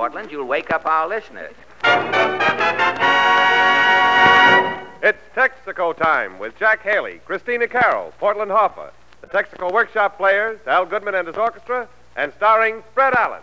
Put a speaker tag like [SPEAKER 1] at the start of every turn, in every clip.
[SPEAKER 1] Portland, you'll wake up our listeners.
[SPEAKER 2] It's Texaco time with Jack Haley, Christina Carroll, Portland Hoffa, the Texaco Workshop Players, Al Goodman and his orchestra, and starring Fred Allen.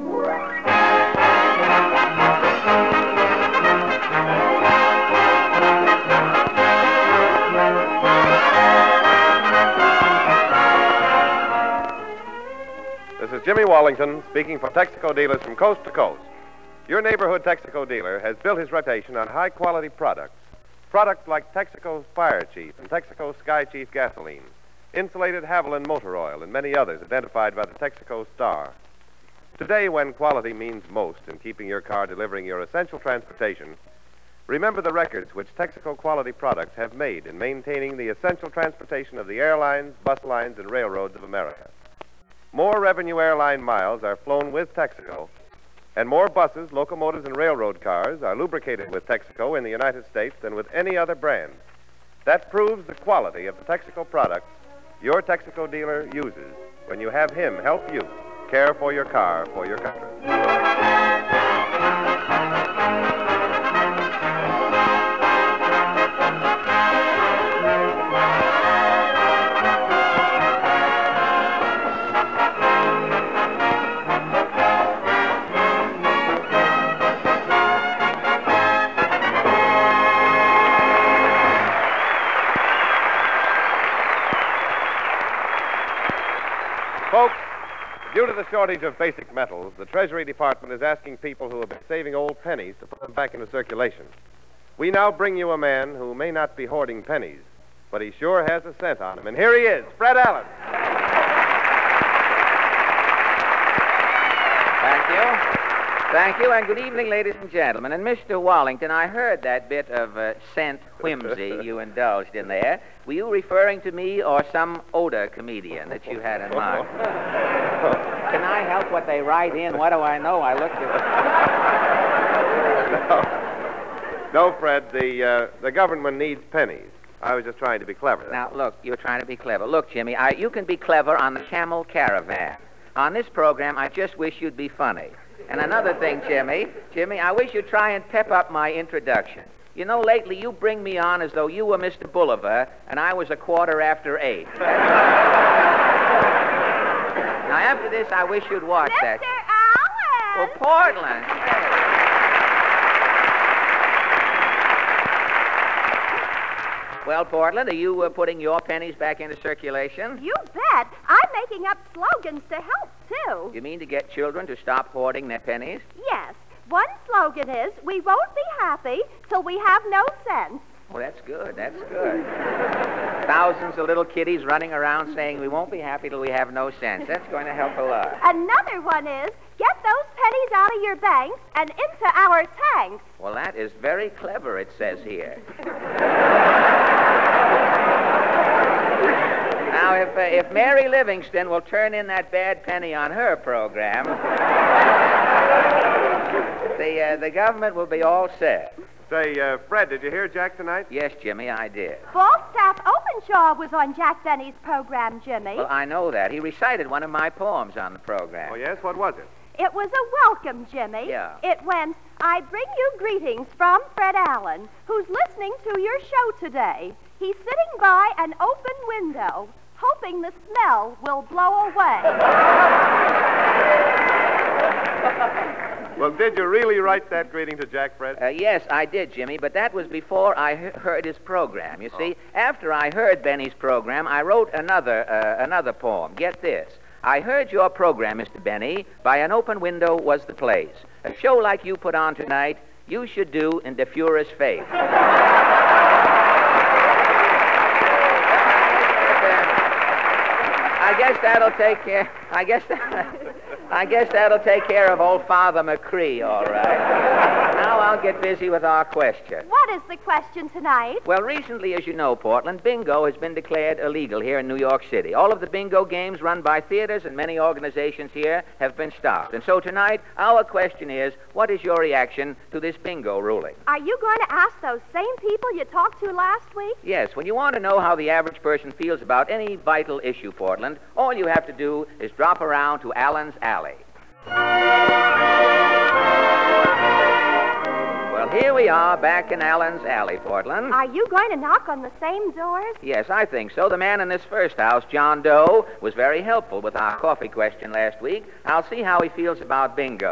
[SPEAKER 2] This is Jimmy Wallington speaking for Texaco dealers from coast to coast. Your neighborhood Texaco dealer has built his reputation on high-quality products. Products like Texaco's Fire Chief and Texaco's Sky Chief gasoline, insulated Haviland motor oil, and many others identified by the Texaco star. Today, when quality means most in keeping your car delivering your essential transportation, remember the records which Texaco quality products have made in maintaining the essential transportation of the airlines, bus lines, and railroads of America. More revenue airline miles are flown with Texaco, and more buses, locomotives, and railroad cars are lubricated with Texaco in the United States than with any other brand. That proves the quality of the Texaco products your Texaco dealer uses when you have him help you care for your car for your country. Folks, due to the shortage of basic metals, the Treasury Department is asking people who have been saving old pennies to put them back into circulation. We now bring you a man who may not be hoarding pennies, but he sure has a cent on him. And here he is, Fred Allen.
[SPEAKER 1] Thank you, and good evening, ladies and gentlemen. And Mr. Wallington, I heard that bit of scent whimsy you indulged in there. Were you referring to me or some older comedian that you had in mind? Can I help what they write in? What do I know? I looked at
[SPEAKER 2] No, Fred, the government needs pennies. I was just trying to be clever.
[SPEAKER 1] Now, look, you're trying to be clever. Look, Jimmy, you can be clever on the Camel Caravan. On this program, I just wish you'd be funny. And another thing, Jimmy, I wish you'd try and pep up my introduction. You know, lately you bring me on as though you were Mr. Bolivar and I was 8:15. Now, after this, I wish you'd watch that.
[SPEAKER 3] Mr. Allen!
[SPEAKER 1] Well, Portland. Well, Portland, are you putting your pennies back into circulation?
[SPEAKER 3] You bet. I'm making up slogans to help, too.
[SPEAKER 1] You mean to get children to stop hoarding their pennies?
[SPEAKER 3] Yes. One slogan is, we won't be happy till we have no sense.
[SPEAKER 1] Well, that's good. Thousands of little kiddies running around saying we won't be happy till we have no sense. That's going to help a lot.
[SPEAKER 3] Another one is, get those pennies out of your banks and into our tanks.
[SPEAKER 1] Well, that is very clever, it says here. Now, if Mary Livingston will turn in that bad penny on her program, the government will be all set.
[SPEAKER 2] Say, Fred, did you hear Jack tonight?
[SPEAKER 1] Yes, Jimmy, I did.
[SPEAKER 3] Falstaff Openshaw was on Jack Benny's program, Jimmy.
[SPEAKER 1] Well, I know that. He recited one of my poems on the program.
[SPEAKER 2] Oh, yes? What was it?
[SPEAKER 3] It was a welcome, Jimmy.
[SPEAKER 1] Yeah.
[SPEAKER 3] It went, I bring you greetings from Fred Allen, who's listening to your show today. He's sitting by an open window, hoping the smell will blow away.
[SPEAKER 2] Well, did you really write that greeting to Jack, Fred?
[SPEAKER 1] Yes, I did, Jimmy, but that was before I heard his program. You see, after I heard Benny's program, I wrote another poem. Get this. I heard your program, Mr. Benny. By an open window was the place. A show like you put on tonight, you should do in the purest faith. I guess that'll take care. I guess that'll take care of old Father McCree, all right. Now I'll get busy with our question.
[SPEAKER 3] What is the question tonight?
[SPEAKER 1] Well, recently, as you know, Portland, bingo has been declared illegal here in New York City. All of the bingo games run by theaters and many organizations here have been stopped. And so tonight, our question is, what is your reaction to this bingo ruling?
[SPEAKER 3] Are you going to ask those same people you talked to last week?
[SPEAKER 1] Yes, when you want to know how the average person feels about any vital issue, Portland, all you have to do is drop around to Allen's Alley. Here we are back in Allen's Alley, Portland.
[SPEAKER 3] Are you going to knock on the same doors?
[SPEAKER 1] Yes, I think so. The man in this first house, John Doe, was very helpful with our coffee question last week. I'll see how he feels about bingo.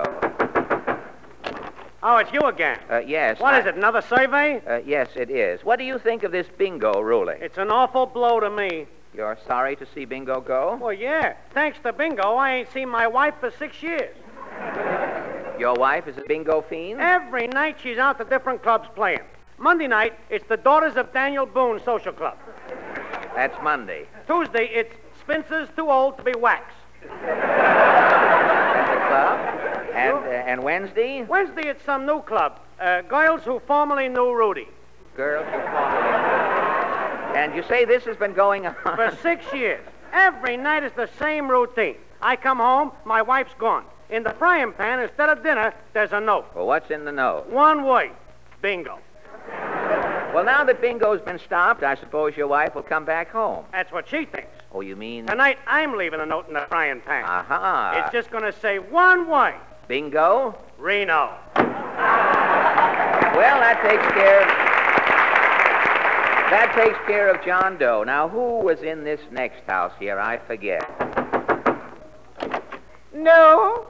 [SPEAKER 4] Oh, it's you again.
[SPEAKER 1] Yes.
[SPEAKER 4] What is it, another survey?
[SPEAKER 1] Yes, it is. What do you think of this bingo ruling?
[SPEAKER 4] It's an awful blow to me.
[SPEAKER 1] You're sorry to see bingo go?
[SPEAKER 4] Well, yeah. Thanks to bingo, I ain't seen my wife for 6 years.
[SPEAKER 1] Your wife is a bingo fiend?
[SPEAKER 4] Every night she's out to different clubs playing. Monday night, it's the Daughters of Daniel Boone Social Club.
[SPEAKER 1] That's Monday.
[SPEAKER 4] Tuesday, it's Spencer's Too Old to Be Waxed.
[SPEAKER 1] That's a club. And Wednesday?
[SPEAKER 4] Wednesday, it's some new club. Girls who formerly knew Rudy.
[SPEAKER 1] Girls who formerly. And you say this has been going on?
[SPEAKER 4] For 6 years. Every night is the same routine. I come home, my wife's gone. In the frying pan, instead of dinner, there's a note.
[SPEAKER 1] Well, what's in the note?
[SPEAKER 4] One word. Bingo.
[SPEAKER 1] Well, now that bingo's been stopped, I suppose your wife will come back home.
[SPEAKER 4] That's what she thinks.
[SPEAKER 1] Oh, you mean?
[SPEAKER 4] Tonight, I'm leaving a note in the frying pan.
[SPEAKER 1] Aha.
[SPEAKER 4] It's just going to say one word.
[SPEAKER 1] Bingo?
[SPEAKER 4] Reno.
[SPEAKER 1] Well, that takes care of John Doe. Now, who was in this next house here? I forget.
[SPEAKER 5] No.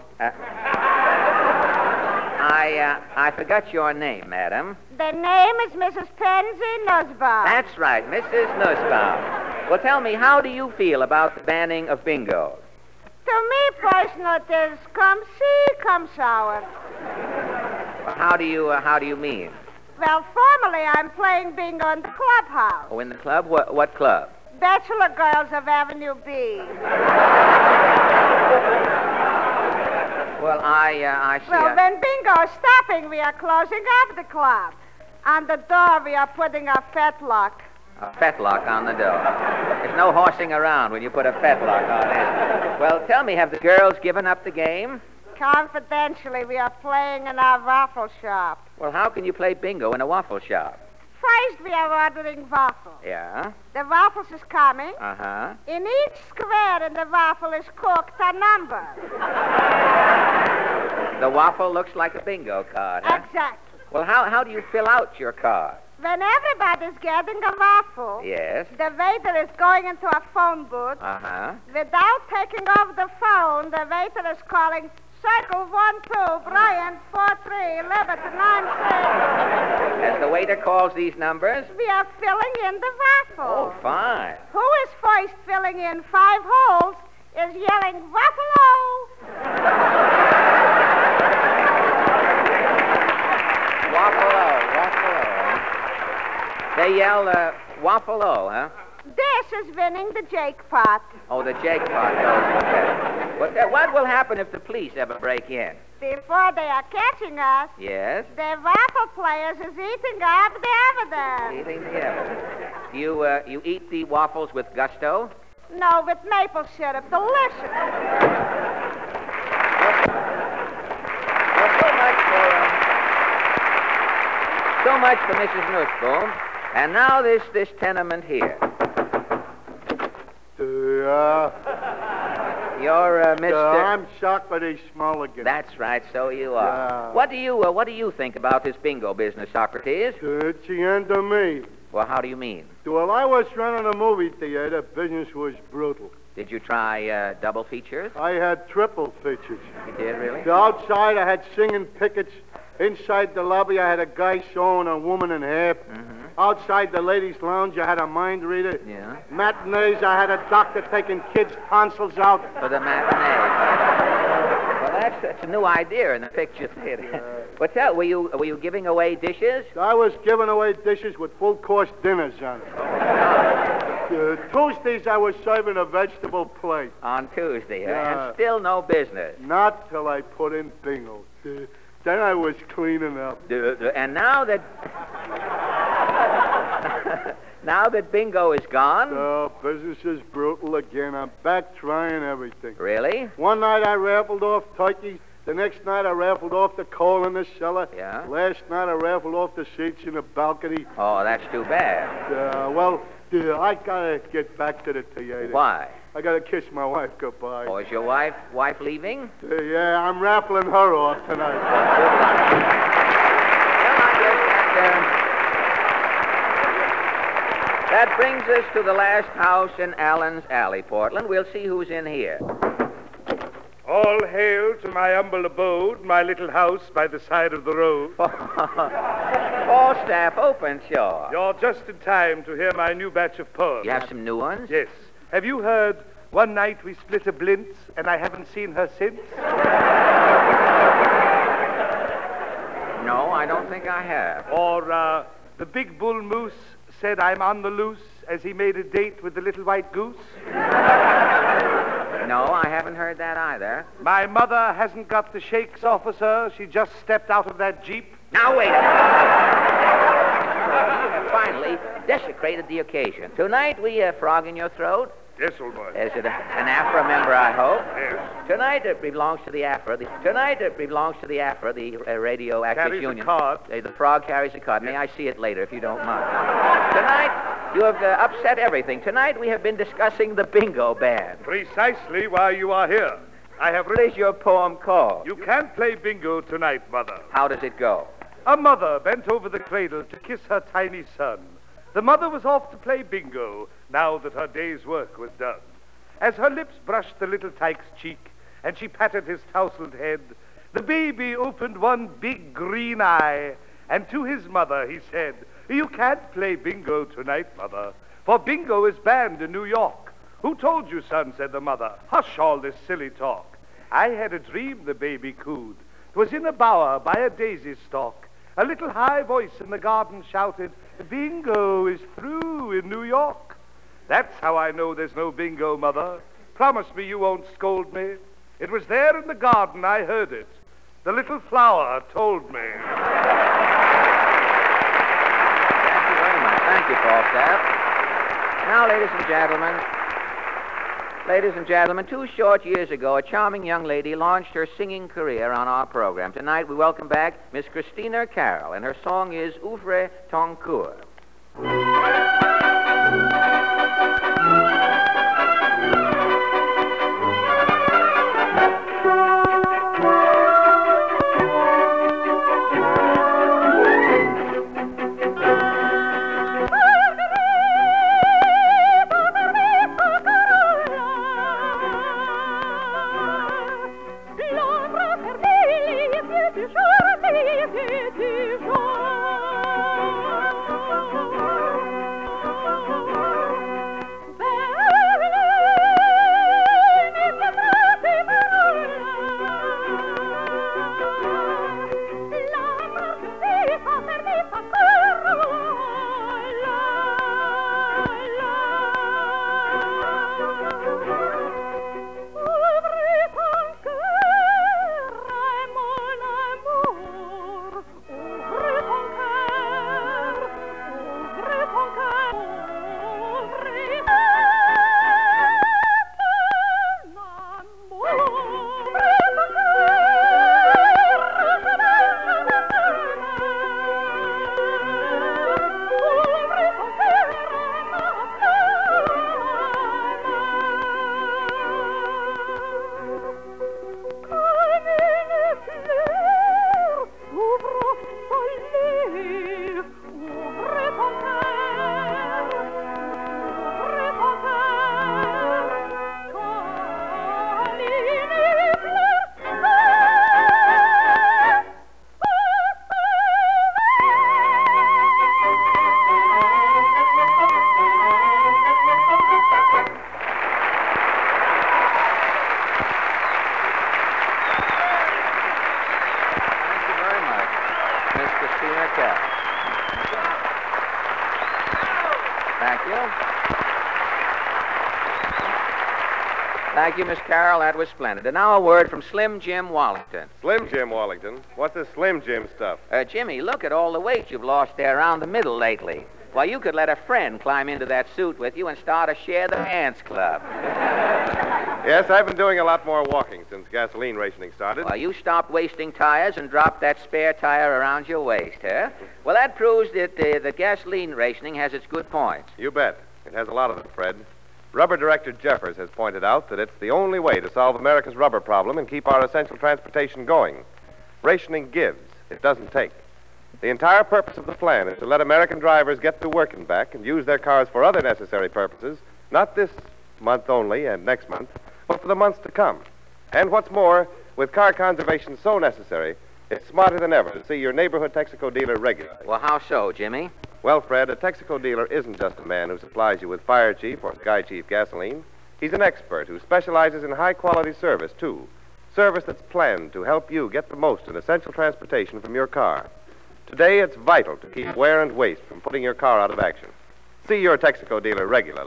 [SPEAKER 1] I forgot your name, madam.
[SPEAKER 5] The name is Mrs. Pansy Nussbaum.
[SPEAKER 1] That's right, Mrs. Nussbaum. Well, tell me, how do you feel about the banning of bingo?
[SPEAKER 5] To me personally, it is come see, come sour.
[SPEAKER 1] How do you mean?
[SPEAKER 5] Well, formerly I'm playing bingo in the clubhouse.
[SPEAKER 1] Oh, in the club? What club?
[SPEAKER 5] Bachelor Girls of Avenue B.
[SPEAKER 1] Well, I see.
[SPEAKER 5] Well, when bingo is stopping, we are closing up the club. On the door, we are putting a fetlock.
[SPEAKER 1] A fetlock on the door. There's no horsing around when you put a fetlock on it. Well, tell me, have the girls given up the game?
[SPEAKER 5] Confidentially, we are playing in our waffle shop.
[SPEAKER 1] Well, how can you play bingo in a waffle shop?
[SPEAKER 5] First, we are ordering waffles.
[SPEAKER 1] Yeah?
[SPEAKER 5] The waffles is coming.
[SPEAKER 1] Uh-huh.
[SPEAKER 5] In each square in the waffle is cooked a number.
[SPEAKER 1] The waffle looks like a bingo card, huh?
[SPEAKER 5] Exactly.
[SPEAKER 1] Well, how do you fill out your card?
[SPEAKER 5] When everybody's getting a waffle,
[SPEAKER 1] Yes.
[SPEAKER 5] the waiter is going into a phone booth.
[SPEAKER 1] Uh-huh.
[SPEAKER 5] Without taking off the phone, the waiter is calling Circle 1-2, Brian 4-3, Liberty 9-6.
[SPEAKER 1] As the waiter calls these numbers?
[SPEAKER 5] We are filling in the waffle.
[SPEAKER 1] Oh, fine.
[SPEAKER 5] Who is first filling in 5 holes is yelling, Waffle-o!
[SPEAKER 1] Waffle-o. They yell, Waffle-o, huh?
[SPEAKER 5] This is winning the jackpot.
[SPEAKER 1] Oh, the jackpot goes with that. What will happen if the police ever break in?
[SPEAKER 5] Before they are catching us,
[SPEAKER 1] Yes?
[SPEAKER 5] the waffle players is eating up the evidence.
[SPEAKER 1] Eating the evidence. You eat the waffles with gusto?
[SPEAKER 5] No, with maple syrup. Delicious.
[SPEAKER 1] Well, so much for Mrs. Nussbaum. And now this tenement here. You're Mr.
[SPEAKER 6] I'm shocked by this small again.
[SPEAKER 1] That's right, so you are.
[SPEAKER 6] Yeah.
[SPEAKER 1] What do you think about this bingo business, Socrates?
[SPEAKER 6] It's the end of me.
[SPEAKER 1] Well, how do you mean?
[SPEAKER 6] While I was running a movie theater, business was brutal.
[SPEAKER 1] Did you try double features?
[SPEAKER 6] I had triple features.
[SPEAKER 1] You did, really?
[SPEAKER 6] Outside, I had singing pickets. Inside the lobby, I had a guy sewing a woman in half.
[SPEAKER 1] Mm-hmm.
[SPEAKER 6] Outside the ladies' lounge, I had a mind reader.
[SPEAKER 1] Yeah.
[SPEAKER 6] Matinees, I had a doctor taking kids' tonsils out.
[SPEAKER 1] For the matinee. Well, that's a new idea in the picture theater. What's that? Were you giving away dishes?
[SPEAKER 6] I was giving away dishes with full-course dinners on it. Tuesdays, I was serving a vegetable plate.
[SPEAKER 1] On Tuesday, huh?
[SPEAKER 6] Yeah.
[SPEAKER 1] And still no business.
[SPEAKER 6] Not till I put in bingo. Then I was cleaning up.
[SPEAKER 1] And now that now that bingo is gone,
[SPEAKER 6] Oh, business is brutal again. I'm back trying everything.
[SPEAKER 1] really?
[SPEAKER 6] One night I raffled off turkeys. The next night I raffled off the coal in the cellar.
[SPEAKER 1] Yeah.
[SPEAKER 6] Last night I raffled off the seats in the balcony.
[SPEAKER 1] Oh, that's too bad.
[SPEAKER 6] I gotta get back to the theater.
[SPEAKER 1] Why?
[SPEAKER 6] I gotta kiss my wife goodbye.
[SPEAKER 1] Oh, is your wife leaving?
[SPEAKER 6] Yeah, I'm raffling her off tonight.
[SPEAKER 1] Well, I guess that brings us to the last house in Allen's Alley, Portland. We'll see who's in here.
[SPEAKER 7] All hail to my humble abode, my little house by the side of the road.
[SPEAKER 1] Falstaff Openshaw.
[SPEAKER 7] You're just in time to hear my new batch of poems.
[SPEAKER 1] You have some new ones?
[SPEAKER 7] Yes. Have you heard One Night We Split a Blintz and I Haven't Seen Her Since?
[SPEAKER 1] No, I don't think I have.
[SPEAKER 7] Or The Big Bull Moose Said I'm on the loose as he made a date with the little white goose?
[SPEAKER 1] No, I haven't heard that either.
[SPEAKER 7] My mother hasn't got the shakes, officer. She just stepped out of that Jeep.
[SPEAKER 1] Now, wait a minute. You have finally desecrated the occasion. Tonight, we have frog in your throat.
[SPEAKER 7] Yes, old boy.
[SPEAKER 1] Is it an AFRA member, I hope?
[SPEAKER 7] Yes.
[SPEAKER 1] Tonight, it belongs to the AFRA. Tonight, it belongs to the AFRA, the Radioactive
[SPEAKER 7] Carries
[SPEAKER 1] Union.
[SPEAKER 7] a card.
[SPEAKER 1] The frog carries a card. May I see it later, if you don't mind? Tonight, you have upset everything. Tonight, we have been discussing the bingo band.
[SPEAKER 7] Precisely why you are here. I have
[SPEAKER 1] What is your poem called?
[SPEAKER 7] You can't play bingo tonight, Mother.
[SPEAKER 1] How does it go?
[SPEAKER 7] A mother bent over the cradle to kiss her tiny son. The mother was off to play bingo now that her day's work was done. As her lips brushed the little tyke's cheek and she patted his tousled head, the baby opened one big green eye, and to his mother he said, "You can't play bingo tonight, Mother, for bingo is banned in New York." "Who told you, son?" said the mother. "Hush all this silly talk. I had a dream," the baby cooed. "'Twas in a bower by a daisy stalk. A little high voice in the garden shouted, 'Bingo is through in New York.' That's how I know there's no bingo, Mother. Promise me you won't scold me. It was there in the garden I heard it. The little flower told me."
[SPEAKER 1] Thank you very much. Thank you, Falstaff. Now, ladies and gentlemen, 2 short years ago, a charming young lady launched her singing career on our program. Tonight, we welcome back Miss Christina Carroll, and her song is Ouvre ton coeur. Thank you, Miss Carroll. That was splendid. And now a word from Slim Jim Wallington.
[SPEAKER 2] Slim Jim Wallington? What's this Slim Jim stuff?
[SPEAKER 1] Jimmy, look at all the weight you've lost there around the middle lately. Why, you could let a friend climb into that suit with you and start a Share the Ants Club.
[SPEAKER 2] Yes, I've been doing a lot more walking since gasoline rationing started.
[SPEAKER 1] Well, you stopped wasting tires and dropped that spare tire around your waist, huh? Well, that proves that the gasoline rationing has its good points.
[SPEAKER 2] You bet. It has a lot of them, Fred. Rubber Director Jeffers has pointed out that it's the only way to solve America's rubber problem and keep our essential transportation going. Rationing gives. It doesn't take. The entire purpose of the plan is to let American drivers get to work and back and use their cars for other necessary purposes, not this month only and next month, but for the months to come. And what's more, with car conservation so necessary, it's smarter than ever to see your neighborhood Texaco dealer regularly.
[SPEAKER 1] Well, how so, Jimmy?
[SPEAKER 2] Well, Fred, a Texaco dealer isn't just a man who supplies you with Fire Chief or Sky Chief gasoline. He's an expert who specializes in high-quality service, too. Service that's planned to help you get the most in essential transportation from your car. Today, it's vital to keep wear and waste from putting your car out of action. See your Texaco dealer regularly.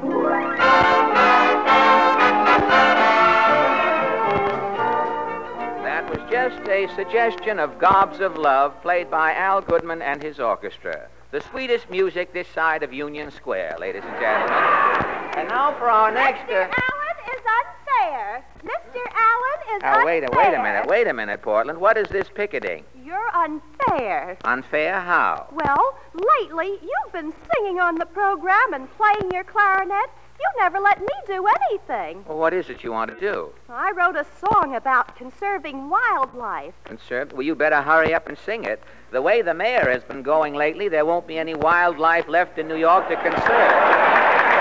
[SPEAKER 1] That was just a suggestion of Gobs of Love played by Al Goodman and his orchestra. The sweetest music this side of Union Square, ladies and gentlemen. And now for our next...
[SPEAKER 3] Mr. Allen is unfair. Mr. Allen is
[SPEAKER 1] Now,
[SPEAKER 3] unfair.
[SPEAKER 1] wait a minute, Portland. What is this picketing?
[SPEAKER 3] You're unfair.
[SPEAKER 1] Unfair how?
[SPEAKER 3] Well, lately you've been singing on the program and playing your clarinet. You never let me do anything.
[SPEAKER 1] Well, what is it you want to do?
[SPEAKER 3] I wrote a song about conserving wildlife.
[SPEAKER 1] Conserve? Well, you better hurry up and sing it. The way the mayor has been going lately, there won't be any wildlife left in New York to conserve.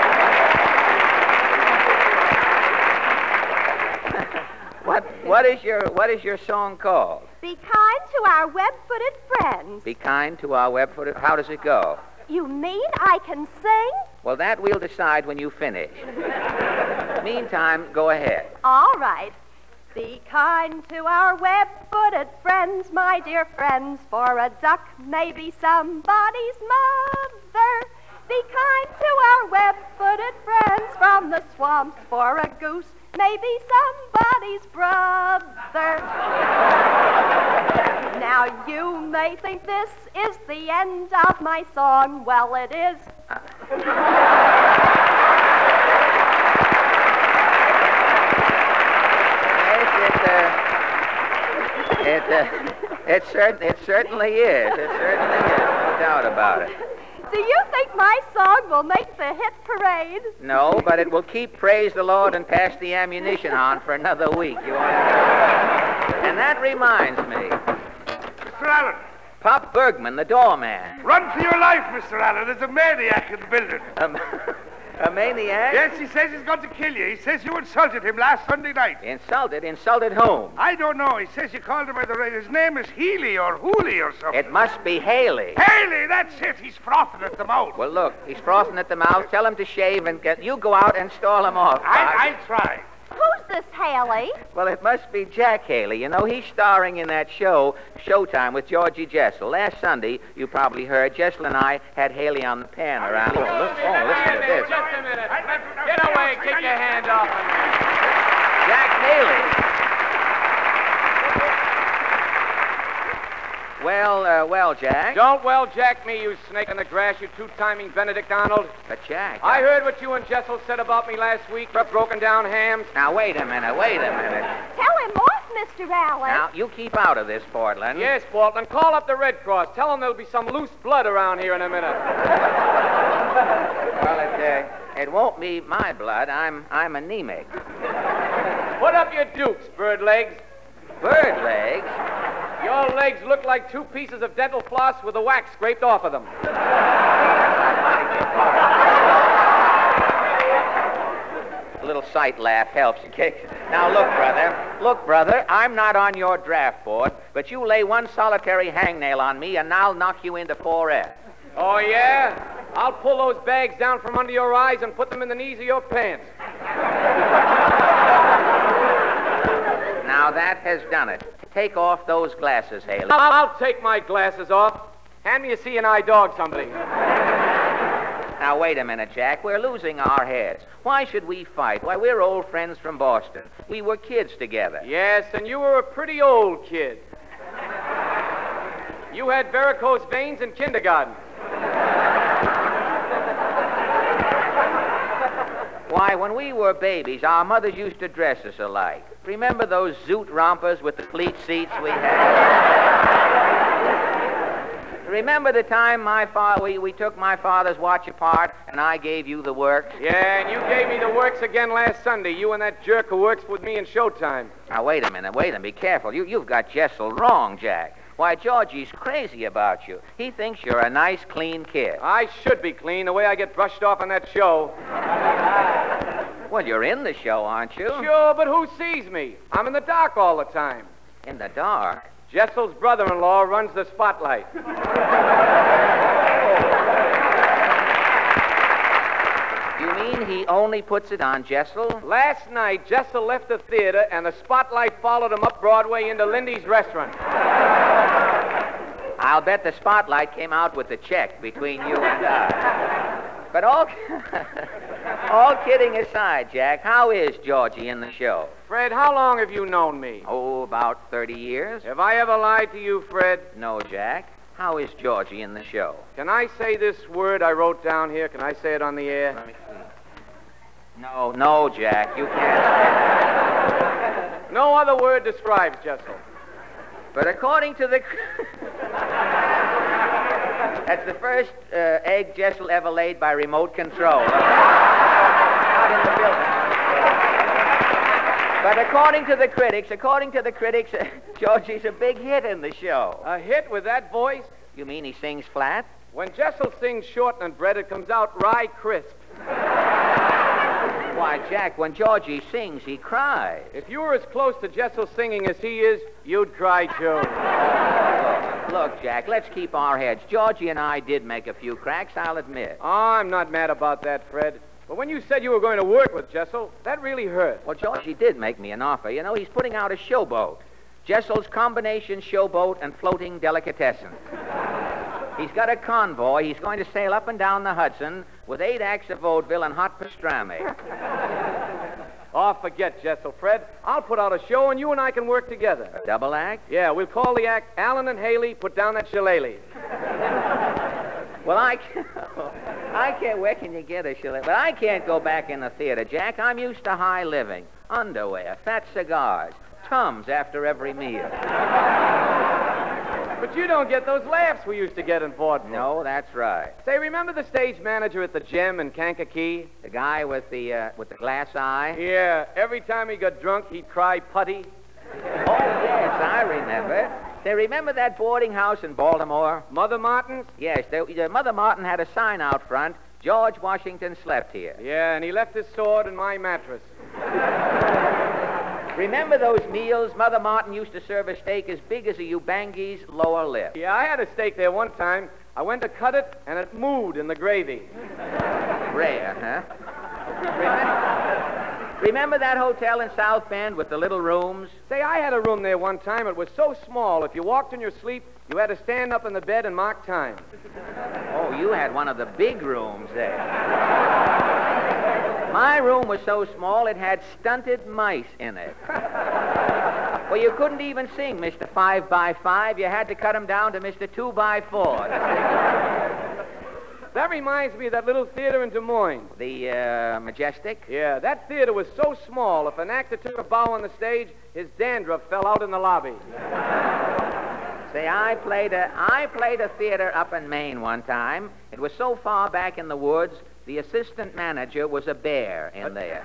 [SPEAKER 1] What is your song called?
[SPEAKER 3] Be kind to our web-footed friends.
[SPEAKER 1] Be kind to our web-footed... How does it go?
[SPEAKER 3] You mean I can sing?
[SPEAKER 1] Well, that we'll decide when you finish. Meantime, go ahead.
[SPEAKER 3] All right. Be kind to our web-footed friends, my dear friends, for a duck may be somebody's mother. Be kind to our web-footed friends from the swamps, for a goose may be somebody's brother. Now, you may think this is the end of my song. Well, it is.
[SPEAKER 1] It certainly is. It certainly is. No doubt about it.
[SPEAKER 3] Do you think my song will make the hit parade?
[SPEAKER 1] No, but it will keep Praise the Lord and Pass the Ammunition on for another week. You understand? And that reminds me.
[SPEAKER 7] Mr. Allen,
[SPEAKER 1] Pop Bergman, the doorman.
[SPEAKER 7] run for your life, Mr. Allen. There's a maniac in the building.
[SPEAKER 1] A maniac?
[SPEAKER 7] Yes, he says he's going to kill you. He says you insulted him last Sunday night.
[SPEAKER 1] Insulted? Insulted whom?
[SPEAKER 7] I don't know. He says you called him by the right. His name is Healy or Hooley or something.
[SPEAKER 1] It must be Haley.
[SPEAKER 7] Haley, that's it. He's frothing at the mouth.
[SPEAKER 1] Well, look, he's frothing at the mouth. Tell him to shave and you go out and stall him off.
[SPEAKER 7] I'll try.
[SPEAKER 3] Who's this Haley?
[SPEAKER 1] Well, it must be Jack Haley. You know, he's starring in that show, Showtime, with Georgie Jessel. Last Sunday, you probably heard, Jessel and I had Haley on the pan around. Listen to this.
[SPEAKER 8] Just a minute. Get away. Keep your hand off of me.
[SPEAKER 1] Jack Haley. Well, Jack.
[SPEAKER 8] Don't jack me, you snake in the grass, you two-timing Benedict Arnold.
[SPEAKER 1] But, Jack...
[SPEAKER 8] I heard what you and Jessel said about me last week for broken down hams.
[SPEAKER 1] Now, wait a minute.
[SPEAKER 3] Tell him off, Mr. Allen.
[SPEAKER 1] Now, you keep out of this, Portland.
[SPEAKER 8] Yes, Portland. Call up the Red Cross. Tell them there'll be some loose blood around here in a minute.
[SPEAKER 1] Well, it won't be my blood. I'm anemic.
[SPEAKER 8] Put up your dukes, bird legs.
[SPEAKER 1] Bird legs?
[SPEAKER 8] Your legs look like two pieces of dental floss with the wax scraped off of them.
[SPEAKER 1] A little sight laugh helps. Now, look, brother, I'm not on your draft board, but you lay one solitary hangnail on me, and I'll knock you into 4F.
[SPEAKER 8] Oh, yeah? I'll pull those bags down from under your eyes and put them in the knees of your pants.
[SPEAKER 1] Now, that has done it. Take off those glasses, Haley.
[SPEAKER 8] I'll take my glasses off. Hand me a seeing-eye dog, somebody.
[SPEAKER 1] Now, wait a minute, Jack. We're losing our heads. Why should we fight? Why, we're old friends from Boston. We were kids together.
[SPEAKER 8] Yes, and you were a pretty old kid. You had varicose veins in kindergarten.
[SPEAKER 1] Why, when we were babies, our mothers used to dress us alike. Remember those zoot rompers with the pleat seats we had? Remember the time we took my father's watch apart and I gave you the works?
[SPEAKER 8] Yeah, and you gave me the works again last Sunday, you and that jerk who works with me in Showtime.
[SPEAKER 1] Now, wait a minute. Be careful. You've got Jessel wrong, Jack. Why, Georgie's crazy about you. He thinks you're a nice, clean kid.
[SPEAKER 8] I should be clean the way I get brushed off on that show.
[SPEAKER 1] Well, you're in the show, aren't you?
[SPEAKER 8] Sure, but who sees me? I'm in the dark all the time.
[SPEAKER 1] In the dark?
[SPEAKER 8] Jessel's brother-in-law runs the spotlight.
[SPEAKER 1] You mean he only puts it on Jessel?
[SPEAKER 8] Last night, Jessel left the theater, and the spotlight followed him up Broadway into Lindy's restaurant.
[SPEAKER 1] I'll bet the spotlight came out with the check between you and I. But all kidding aside, Jack, how is Georgie in the show?
[SPEAKER 8] Fred, how long have you known me?
[SPEAKER 1] Oh, about 30 years.
[SPEAKER 8] Have I ever lied to you, Fred?
[SPEAKER 1] No, Jack. How is Georgie in the show?
[SPEAKER 8] Can I say this word I wrote down here? Can I say it on the air?
[SPEAKER 1] Let me see. No, Jack, you can't say that.
[SPEAKER 8] No other word describes Jessel.
[SPEAKER 1] But according to the... That's the first egg Jessel ever laid by remote control. Out in the building. But according to the critics, Georgie's a big hit in the show.
[SPEAKER 8] A hit with that voice?
[SPEAKER 1] You mean he sings flat?
[SPEAKER 8] When Jessel sings shortening bread, it comes out rye crisp.
[SPEAKER 1] Why, Jack, when Georgie sings, he cries.
[SPEAKER 8] If you were as close to Jessel singing as he is, you'd cry too.
[SPEAKER 1] Look, Jack, let's keep our heads. Georgie and I did make a few cracks, I'll admit.
[SPEAKER 8] Oh, I'm not mad about that, Fred. But when you said you were going to work with Jessel, that really hurt.
[SPEAKER 1] Well, Georgie did make me an offer. You know, he's putting out a showboat. Jessel's combination showboat and floating delicatessen. He's got a convoy. He's going to sail up and down the Hudson with 8 acts of vaudeville and hot pastrami.
[SPEAKER 8] Oh, forget Jessel, Fred. I'll put out a show and you and I can work together.
[SPEAKER 1] A double act?
[SPEAKER 8] Yeah, we'll call the act Allen and Haley Put Down That Shillelagh.
[SPEAKER 1] Well, I can't. Where can you get a shillelagh? But I can't go back in the theater, Jack. I'm used to high living. Underwear, fat cigars, Tums after every meal.
[SPEAKER 8] But you don't get those laughs we used to get in vaudeville.
[SPEAKER 1] No, that's right.
[SPEAKER 8] Say, remember the stage manager at the Gem in Kankakee?
[SPEAKER 1] The guy with the glass eye?
[SPEAKER 8] Yeah, every time he got drunk, he'd cry putty.
[SPEAKER 1] Oh, yes, I remember. Say, remember that boarding house in Baltimore?
[SPEAKER 8] Mother Martin's?
[SPEAKER 1] Yes, Mother Martin had a sign out front, George Washington slept here.
[SPEAKER 8] Yeah, and he left his sword in my mattress.
[SPEAKER 1] Remember those meals? Mother Martin used to serve a steak as big as a Ubangi's lower lip.
[SPEAKER 8] Yeah, I had a steak there one time. I went to cut it, and it moved in the gravy.
[SPEAKER 1] Rare, huh? Remember that hotel in South Bend with the little rooms?
[SPEAKER 8] Say, I had a room there one time. It was so small, if you walked in your sleep, you had to stand up in the bed and mark time.
[SPEAKER 1] Oh, you had one of the big rooms there. My room was so small it had stunted mice in it. Well, you couldn't even sing Mr. 5x5. You had to cut him down to Mr. 2x4.
[SPEAKER 8] That reminds me of that little theater in Des Moines.
[SPEAKER 1] The Majestic?
[SPEAKER 8] Yeah, that theater was so small, if an actor took a bow on the stage, his dandruff fell out in the lobby.
[SPEAKER 1] Say, I played a theater up in Maine one time. It was so far back in the woods, the assistant manager was a bear in there.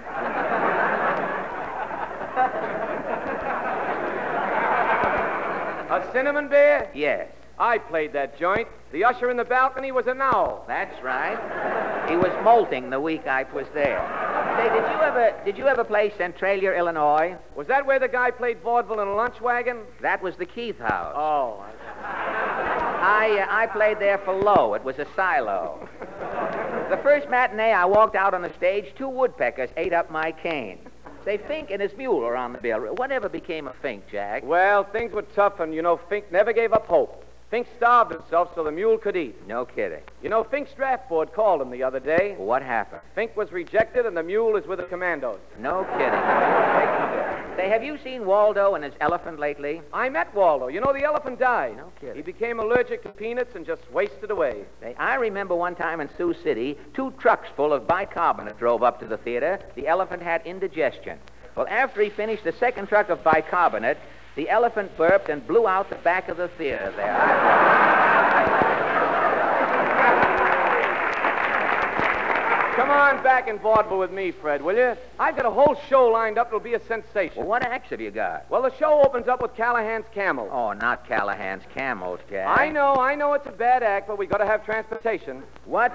[SPEAKER 8] A cinnamon bear?
[SPEAKER 1] Yes.
[SPEAKER 8] I played that joint. The usher in the balcony was an owl.
[SPEAKER 1] That's right. He was molting the week I was there. Say, did you ever play Centralia, Illinois?
[SPEAKER 8] Was that where the guy played vaudeville in a lunch wagon?
[SPEAKER 1] That was the Keith House.
[SPEAKER 8] Oh.
[SPEAKER 1] I played there for low. It was a silo. The first matinee, I walked out on the stage. 2 woodpeckers ate up my cane. Say, Fink and his mule are on the bill. Whatever became of Fink, Jack?
[SPEAKER 8] Well, things were tough, and, Fink never gave up hope. Fink starved himself so the mule could eat.
[SPEAKER 1] No kidding.
[SPEAKER 8] Fink's draft board called him the other day.
[SPEAKER 1] What happened?
[SPEAKER 8] Fink was rejected, and the mule is with the commandos.
[SPEAKER 1] No kidding. Say, have you seen Waldo and his elephant lately?
[SPEAKER 8] I met Waldo. The elephant died.
[SPEAKER 1] No kidding.
[SPEAKER 8] He became allergic to peanuts and just wasted away.
[SPEAKER 1] Say, I remember one time in Sioux City, 2 trucks full of bicarbonate drove up to the theater. The elephant had indigestion. Well, after he finished the second truck of bicarbonate, the elephant burped and blew out the back of the theater there.
[SPEAKER 8] Come on back in vaudeville with me, Fred, will you? I've got a whole show lined up that'll be a sensation.
[SPEAKER 1] Well, what acts have you got?
[SPEAKER 8] Well, the show opens up with Callahan's Camels.
[SPEAKER 1] Oh, not Callahan's Camels, Jack.
[SPEAKER 8] I know it's a bad act, but we got to have transportation.
[SPEAKER 1] What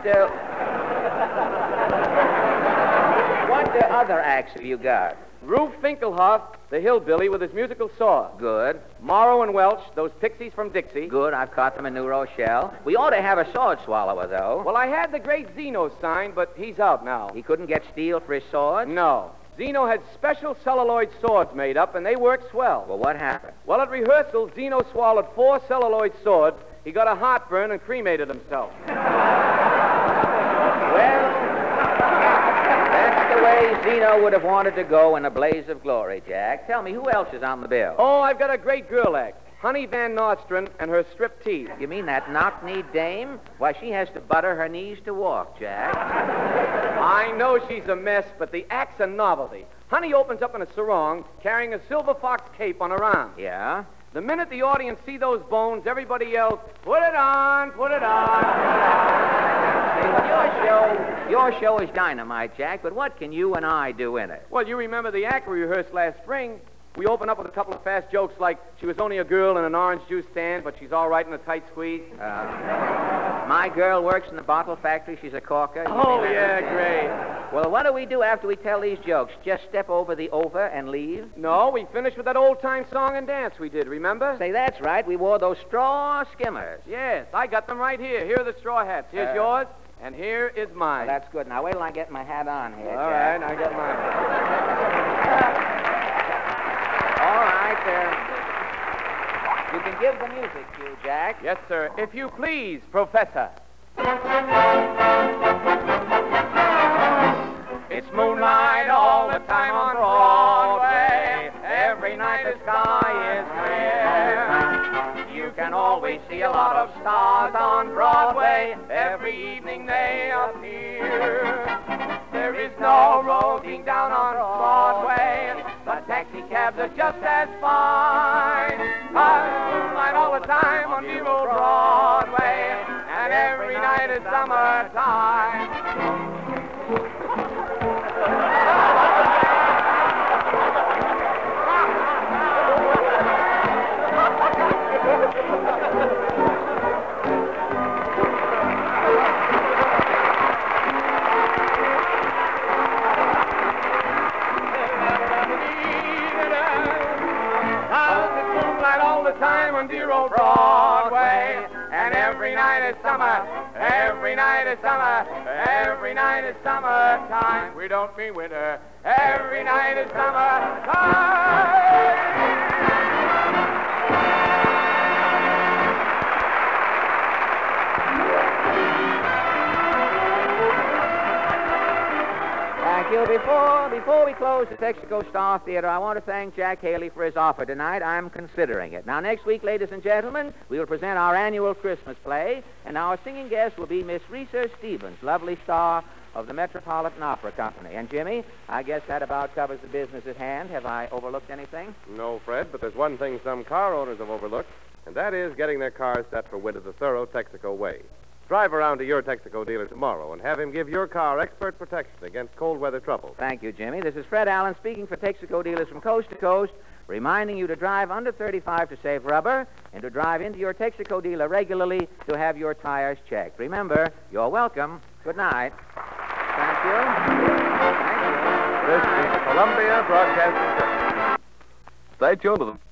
[SPEAKER 1] other acts have you got?
[SPEAKER 8] Rube Finkelhoff, the hillbilly with his musical saw.
[SPEAKER 1] Good.
[SPEAKER 8] Morrow and Welch, those pixies from Dixie.
[SPEAKER 1] Good. I've caught them in New Rochelle. We ought to have a sword swallower, though.
[SPEAKER 8] Well, I had the great Zeno signed, but he's out now.
[SPEAKER 1] He couldn't get steel for his sword?
[SPEAKER 8] No. Zeno had special celluloid swords made up, and they worked swell.
[SPEAKER 1] Well, what happened?
[SPEAKER 8] Well, at rehearsal, Zeno swallowed 4 celluloid swords. He got a heartburn and cremated himself.
[SPEAKER 1] Well, that's the way Zeno would have wanted to go in a blaze of glory, Jack. Tell me, who else is on the bill?
[SPEAKER 8] Oh, I've got a great girl act. Honey Van Nostrand and her strip tease.
[SPEAKER 1] You mean that knock-kneed dame? Why, she has to butter her knees to walk, Jack.
[SPEAKER 8] I know she's a mess, but the act's a novelty. Honey opens up in a sarong, carrying a silver fox cape on her arm.
[SPEAKER 1] Yeah?
[SPEAKER 8] The minute the audience see those bones, everybody yells, "Put it on, put it on."
[SPEAKER 1] Your show is dynamite, Jack, but what can you and I do in it?
[SPEAKER 8] Well, you remember the act we rehearsed last spring. We opened up with a couple of fast jokes like she was only a girl in an orange juice stand, but she's all right in a tight squeeze.
[SPEAKER 1] My girl works in the bottle factory. She's a corker.
[SPEAKER 8] Oh, yeah, great.
[SPEAKER 1] Well, what do we do after we tell these jokes? Just step over the over and leave?
[SPEAKER 8] No, we finished with that old-time song and dance we did, remember?
[SPEAKER 1] Say, that's right. We wore those straw skimmers.
[SPEAKER 8] Yes, I got them right here. Here are the straw hats. Here's yours, and here is mine.
[SPEAKER 1] Well, that's good. Now, wait till I get my hat on here,
[SPEAKER 8] All
[SPEAKER 1] Jack.
[SPEAKER 8] right, I got mine.
[SPEAKER 1] All right, you can give the music cue, Jack.
[SPEAKER 8] Yes, sir. If you please, Professor. It's moonlight all the time on Broadway. Every night the sky is clear. You can always see a lot of stars on Broadway. Every evening they appear. There is no roading down on Broadway, but taxi cabs are just as fine. Moonlight all the time on dear old Broadway, and every night is summertime. Time on dear old Broadway, and every night is summer, every night is summer, every night is summertime. We don't mean winter, every night is summertime.
[SPEAKER 1] Thank you. Before we close the Texaco Star Theater, I want to thank Jack Haley for his offer tonight. I'm considering it. Now, next week, ladies and gentlemen, we will present our annual Christmas play, and our singing guest will be Miss Reesa Stevens, lovely star of the Metropolitan Opera Company. And, Jimmy, I guess that about covers the business at hand. Have I overlooked anything?
[SPEAKER 2] No, Fred, but there's one thing some car owners have overlooked, and that is getting their cars set for winter the thorough Texaco way. Drive around to your Texaco dealer tomorrow and have him give your car expert protection against cold weather trouble.
[SPEAKER 1] Thank you, Jimmy. This is Fred Allen speaking for Texaco dealers from coast to coast, reminding you to drive under 35 to save rubber and to drive into your Texaco dealer regularly to have your tires checked. Remember, you're welcome. Good night. Thank you.
[SPEAKER 2] This is Columbia Broadcasting System.
[SPEAKER 9] Stay tuned to them.